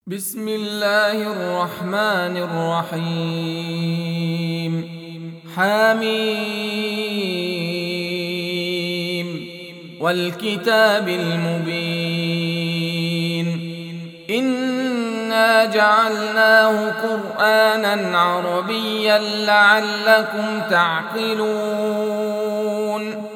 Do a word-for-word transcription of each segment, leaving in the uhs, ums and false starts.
بسم الله الرحمن الرحيم حميم والكتاب المبين إنا جعلناه قرآنا عربيا لعلكم تعقلون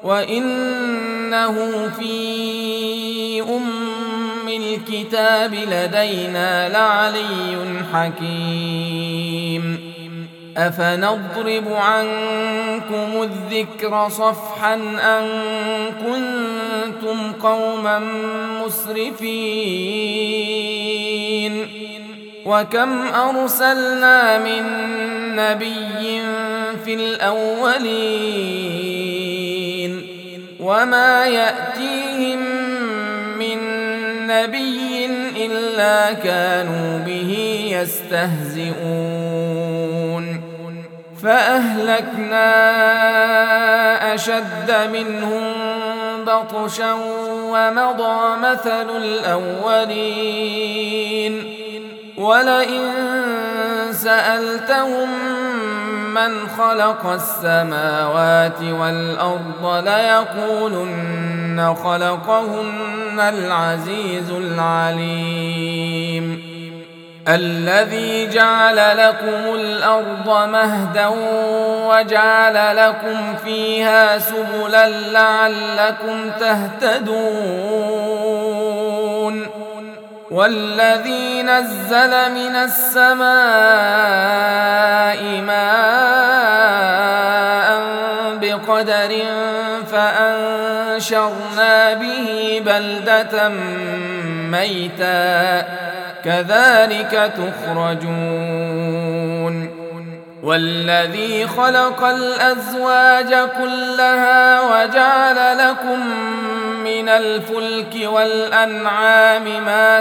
وإنه في أم الكتاب لدينا لعلي حكيم أفنضرب عنكم الذكر صفحا أن كنتم قوما مسرفين وكم أرسلنا من نبي في الأولين وما يأتيهم من نبي إلا كانوا به يستهزئون فأهلكنا أشد منهم بطشا ومضى مثل الأولين ولئن سألتهم من خلق السماوات والأرض ليقولن خلقهن العزيز العليم الذي جعل لكم الأرض مهدا وجعل لكم فيها سبلا لعلكم تهتدون والذي نزل من السماء ماء بقدر فأنشرنا به بلدة ميتا كذلك تخرجون والذي خلق الأزواج كلها وجعل لكم من الفلك والأنعام ما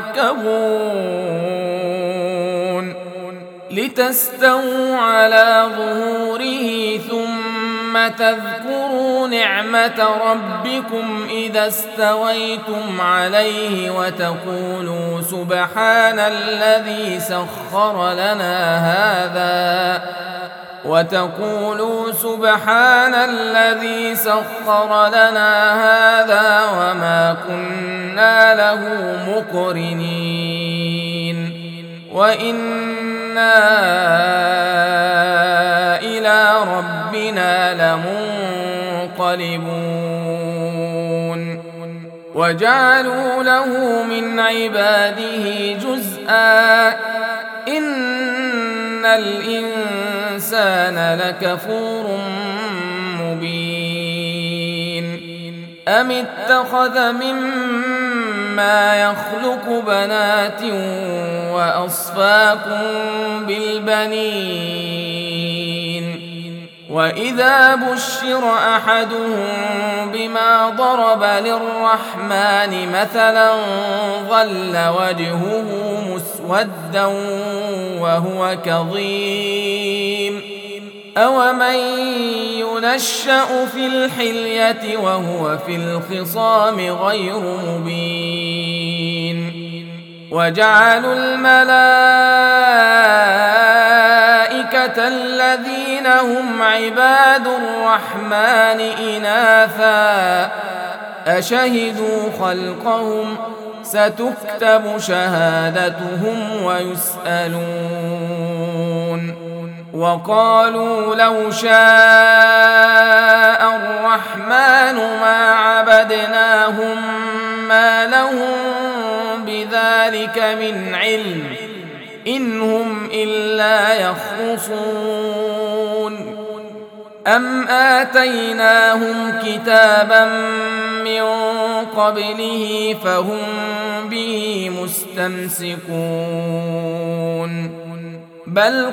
تركبون لتستووا على ظهوره ثم تذكروا نعمة ربكم إذا استويتم عليه وتقولوا سبحان الذي سخر لنا هذا وتقولوا سبحان الذي سخر لنا هذا وما كنا له مقرنين وإنا إلى ربنا لمنقلبون وجعلوا له من عباده جزءا إن الإنسان لكفور مبين أم اتخذ مما يخلق بنات وأصفاكم بالبنين وإذا بشر أحدهم بما ضرب للرحمن مثلا ظل وجهه مسودا وهو كظيم أومن ينشأ في الحلية وهو في الخصام غير مبين وجعلوا الملائكة الذين هم عباد الرحمن إناثا أشهدوا خلقهم ستكتب شهادتهم ويسألون وقالوا لو شاء الرحمن ما عبدناهم ما لهم بذلك من علم إن هم إلا يخرصون أم آتيناهم كتابا من قبله فهم به مستمسكون بل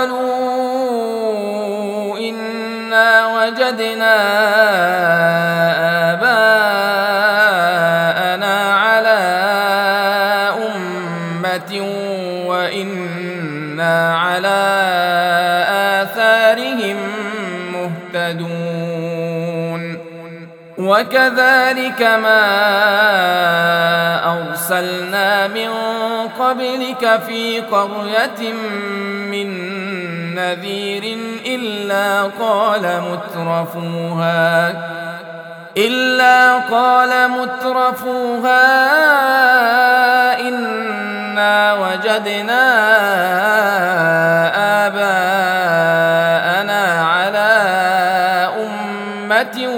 قالوا إنا وجدنا آباءنا على أمة وإنا على آثارهم مهتدون وكذلك ما أرسلنا من قبلك في قرية من نذير إلا قال مترفوها إلا قال مترفوها إنا وجدنا آباءنا على أمة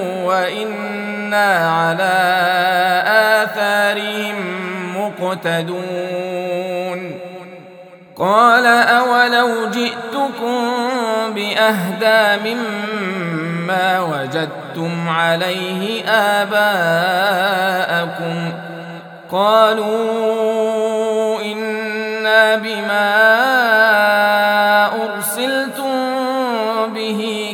وإنا على آثارهم مقتدون قال أولو جئتكم بأهدى مما وجدتم عليه آباءكم قالوا إنا بما أرسلتم به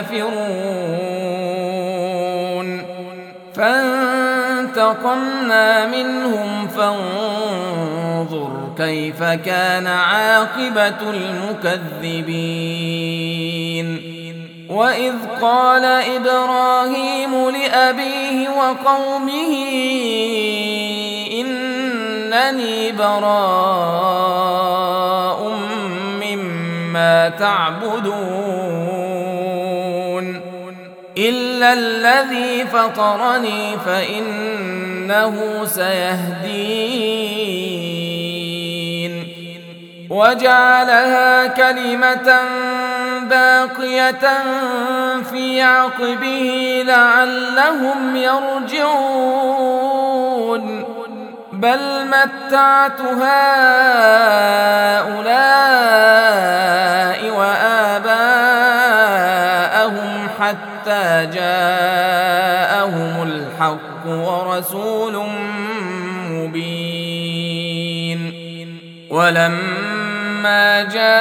كافرون فانتقمنا منهم فانظر كيف كان عاقبة المكذبين وإذ قال إبراهيم لأبيه وقومه إنني براء مما تعبدون إلا الذي فطرني فإنه سيهدين وجعلها كلمة باقية في عقبه لعلهم يرجعون بل متعت هؤلاء وآباءهم حتى جاءهم الحق ورسول مبين ولما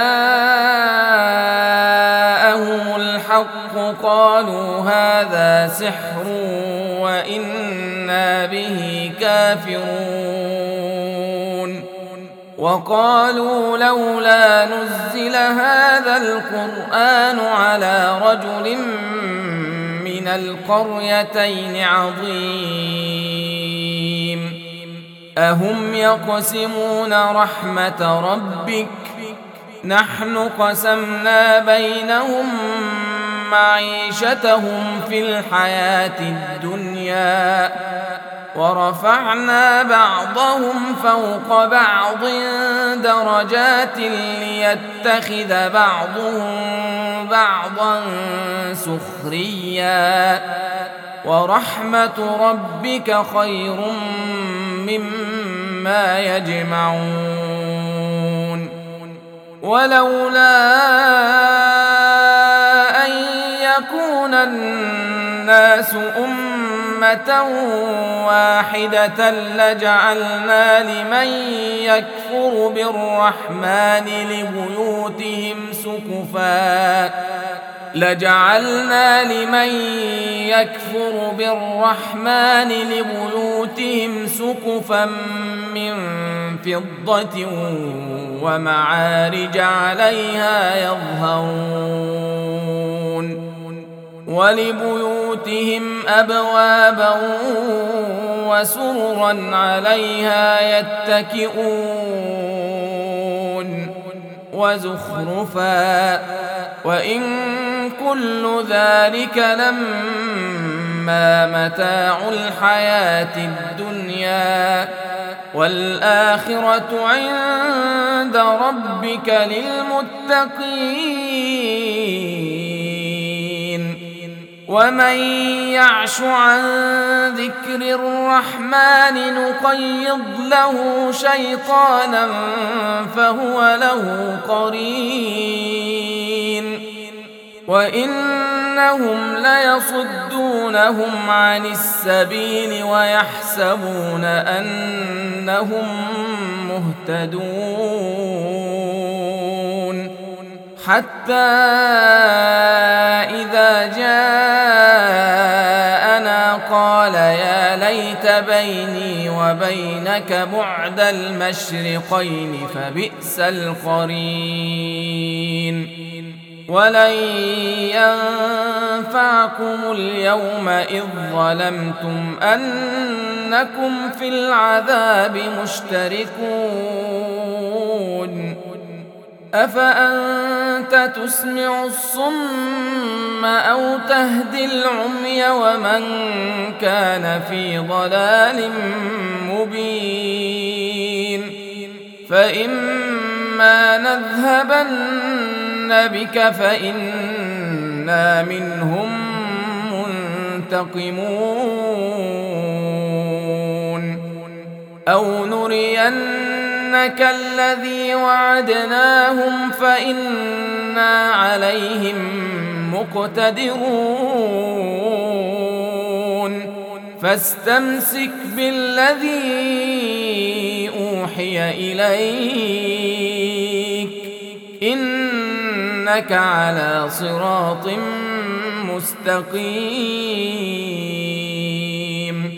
جاءهم الحق قالوا هذا سحر وإنا به كافرون وقالوا لولا نزل هذا القرآن على رجل من القريتين عظيم أهم يقسمون رحمة ربك نحن قسمنا بينهم معيشتهم في الحياة الدنيا ورفعنا بعضهم فوق بعض درجات ليتخذ بعضهم بعضا سخريا ورحمة ربك خير مما يجمعون ولولا أن يكون الناس أمة واحدة لجعلنا لمن يكفر بالرحمن لبيوتهم سقفا لجعلنا لمن يكفر بالرحمن لبيوتهم سقفا من فضة ومعارج عليها يظهرون ولبيوتهم أبوابا وسررا عليها يتكئون وزخرفا وإن كل ذلك لما متاع الحياة الدنيا والآخرة عند ربك للمتقين ومن يعش عن ذكر الرحمن نقيض له شيطانا فهو له قرين وإنهم ليصدونهم عن السبيل ويحسبون أنهم مهتدون حتى إذا جاءنا قال يا ليت بيني وبينك بعد المشرقين فبئس القرين ولن ينفعكم اليوم إذ ظلمتم أنكم في العذاب مشتركون أفأنت تسمع الصم أو تهدي العمي ومن كان في ضلال مبين فإما نذهبن بك فإنا منهم منتقمون أو نرينك الذي وعدناهم فإنا عليهم مقتدرون فاستمسك بالذي أوحي إليك إنك على صراط مستقيم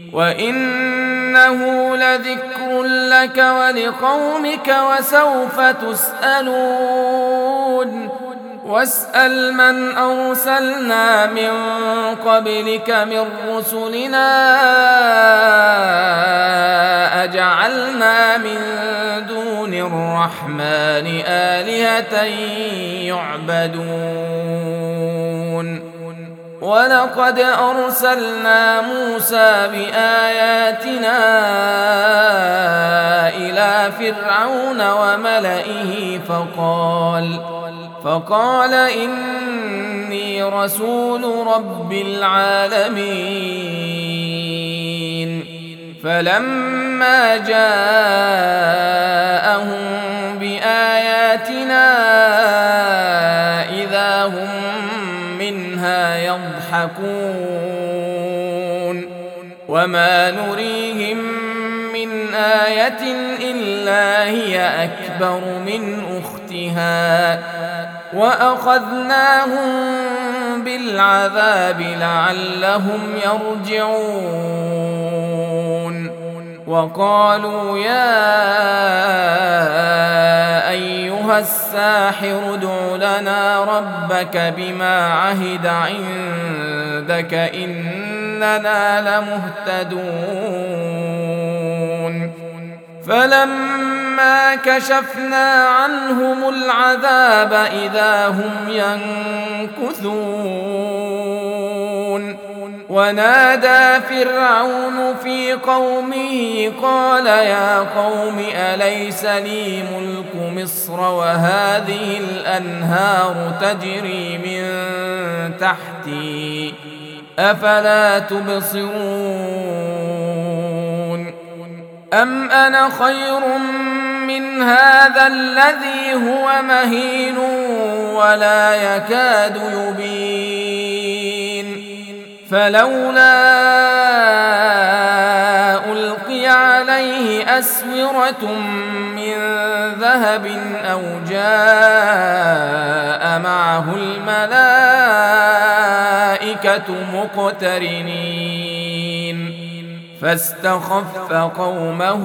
وإنه لذكر لك ولقومك وسوف تسألون واسأل من أرسلنا من قبلك من رسلنا أجعلنا من دون الرحمن آلهة يعبدون ولقد أرسلنا موسى بآياتنا إلى فرعون وملئه فقال فقال إني رسول رب العالمين فلما جاءهم بآياتنا إذا هم منها يضحكون وما نريهم من آية إلا هي أكبر من أختها وأخذناهم بالعذاب لعلهم يرجعون وقالوا يا أيها الساحر ادع لنا ربك بما عهد عندك إننا لمهتدون فلما كشفنا عنهم العذاب إذا هم ينكثون ونادى فرعون في قومه قال يا قوم أليس لي ملك مصر وهذه الأنهار تجري من تحتي أفلا تبصرون أم أنا خير من هذا الذي هو مهين ولا يكاد يبين فلولا ألقي عليه أسورة من ذهب أو جاء معه الملائكة مقترنين فاستخف قومه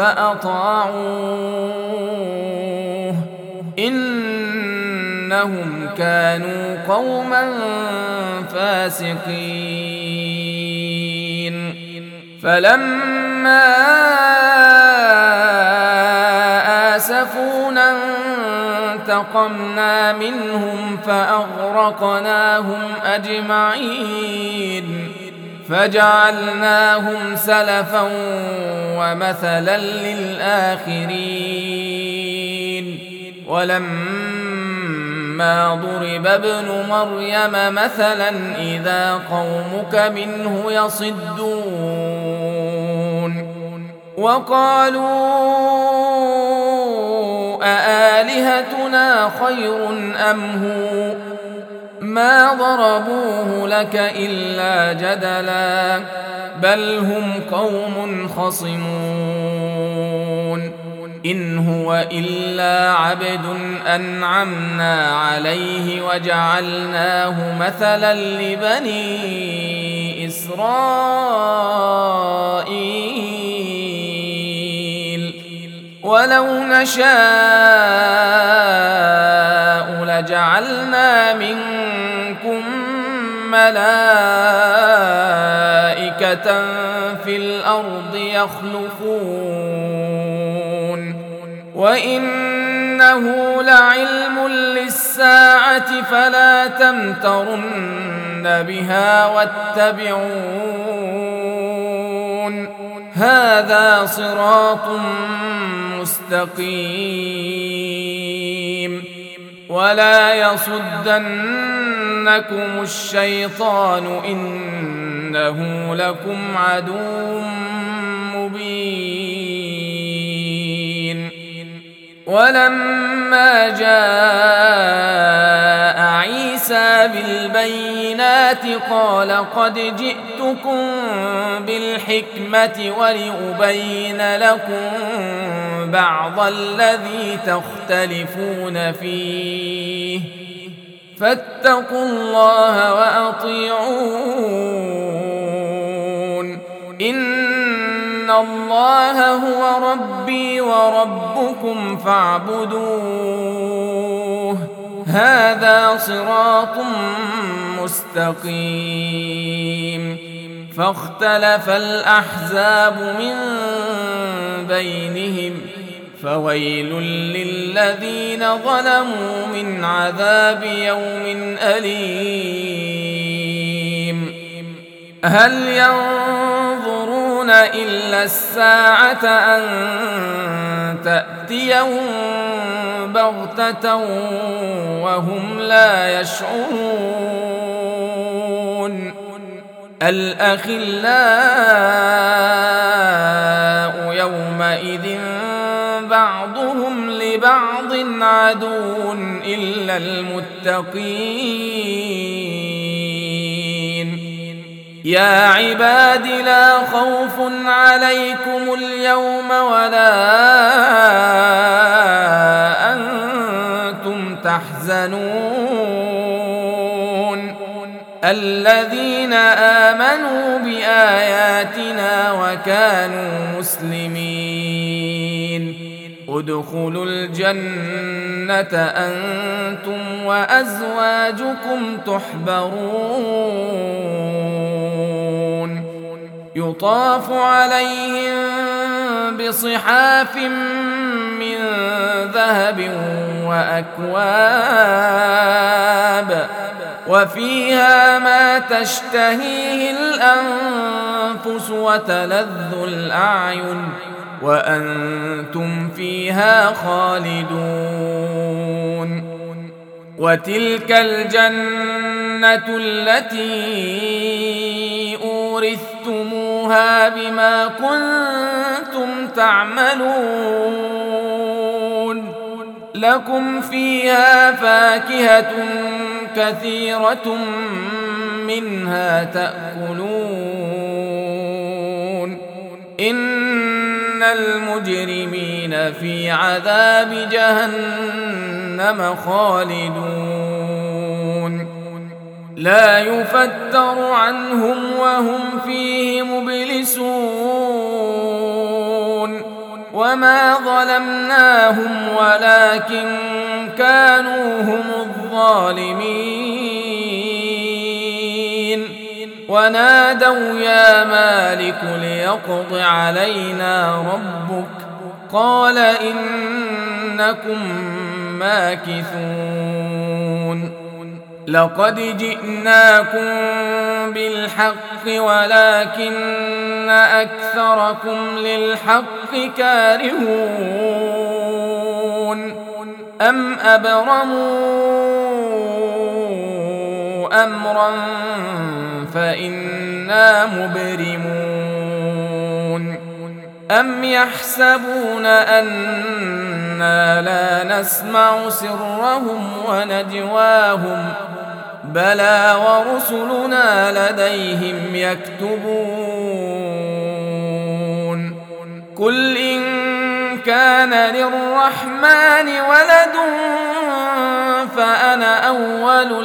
فأطاعوه إنهم كانوا قوما فاسقين فلما آسفونا انتقمنا منهم فأغرقناهم أجمعين فجعلناهم سلفا ومثلا للآخرين ولما ضرب ابن مريم مثلا إذا قومك منه يصدون وقالوا أآلهتنا خير أم هو ما ضربوه لك إلا جدلا بل هم قوم خصمون إن هو إلا عبد أنعمنا عليه وجعلناه مثلا لبني إسرائيل ولو نشاء لجعلنا منكم ملائكة في الأرض يخلفون وإنه لعلم للساعة فلا تمترن بها واتبعون هذا صراط مستقيم ولا يصدنكم الشيطان إنه لكم عدو مبين ولما جاء عيسى بالبينات قال قد جئتكم بالحكمة ولأبين لكم بعض الذي تختلفون فيه فاتقوا الله وأطيعون إن الله هو ربي وربكم فاعبدوه هذا صراط مستقيم فاختلف الأحزاب من بينهم فويل للذين ظلموا من عذاب يوم أليم هل ينظرون إلا الساعة أن تأتيهم بغتة وهم لا يشعرون الأخلاء يومئذ بعضهم لبعض عدو إلا المتقين يا عباد لا خوف عليكم اليوم ولا أنتم تحزنون الذين آمنوا بآياتنا وكانوا مسلمين ادخلوا الجنة أنتم وأزواجكم تحبرون يطاف عليهم بصحاف من ذهب وأكواب وفيها ما تشتهيه الأنفس وتلذ الأعين وأنتم فيها خالدون وتلك الجنة التي أورثتموها بما كنتم تعملون لكم فيها فاكهة كثيرة منها تأكلون إن المجرمين في عذاب جهنم خالدون لا يفتر عنهم وهم فيه مبلسون وما ظلمناهم ولكن كانوا هم الظالمين ونادوا يا مالك ليقض علينا ربك قال إنكم ماكثون لقد جئناكم بالحق ولكن أكثركم للحق كارهون أم أبرموا أمرا فإنا مبرمون أم يحسبون أنا لا نسمع سرهم ونجواهم بلى ورسلنا لديهم يكتبون قل إن كان للرحمن ولد فأنا أول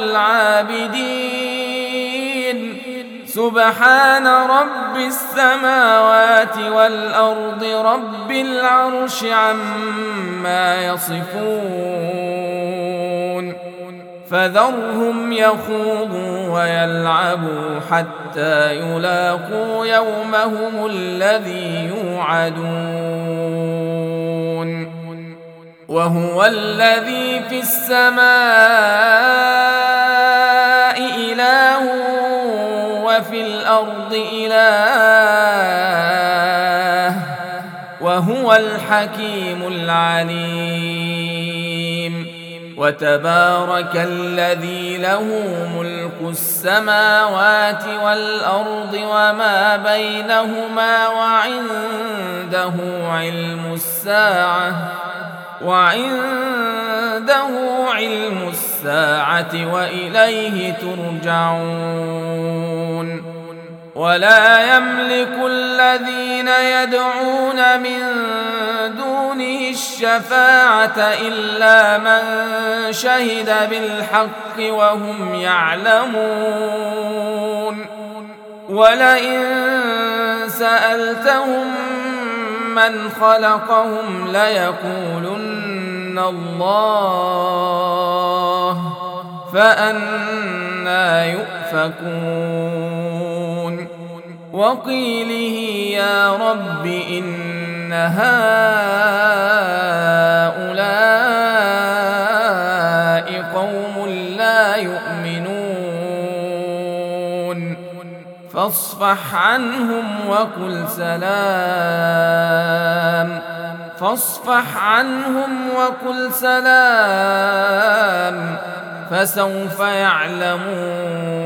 العابدين سبحان رب السماوات والأرض رب العرش عما يصفون فذرهم يخوضوا ويلعبوا حتى يلاقوا يومهم الذي يوعدون وهو الذي في السماء إله وفي الأرض إله وهو الحكيم العليم وتبارك الذي له ملك السماوات والأرض وما بينهما وعنده علم الساعة وعنده علم الساعة وإليه ترجعون ولا يملك الذين يدعون من دونه الشفاعة إلا من شهد بالحق وهم يعلمون ولئن سألتهم من خلقهم ليقولن الله فأنى يؤفكون وقيله يا رب إن هؤلاء قوم لا يؤمنون فاصفح عنهم وقل سلام فاصفح عنهم وقل سلام فسوف يعلمون